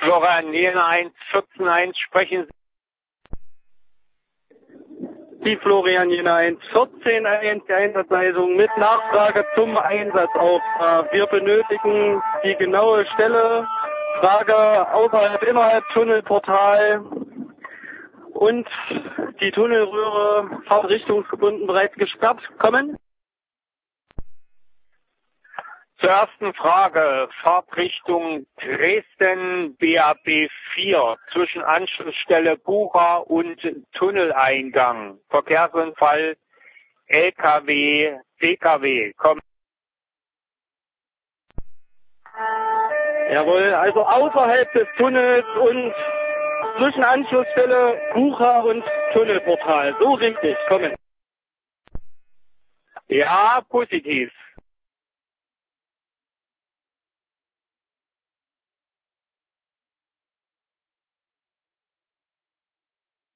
Florian Jena 114.1, sprechen Sie. Die Florian Jena 114.1, die Einsatzleitung mit Nachfrage zum Einsatzauftrag. Wir benötigen die genaue Stelle, Frage außerhalb, innerhalb Tunnelportal und die Tunnelröhre fahrtrichtungsgebunden bereits gesperrt. Kommen. Zur ersten Frage, Fahrtrichtung Dresden BAB 4 zwischen Anschlussstelle Bucher und Tunneleingang. Verkehrsunfall LKW, PKW. Kommen. Jawohl, also außerhalb des Tunnels und zwischen Anschlussstelle Bucher und Tunnelportal. So richtig, kommen. Ja, positiv.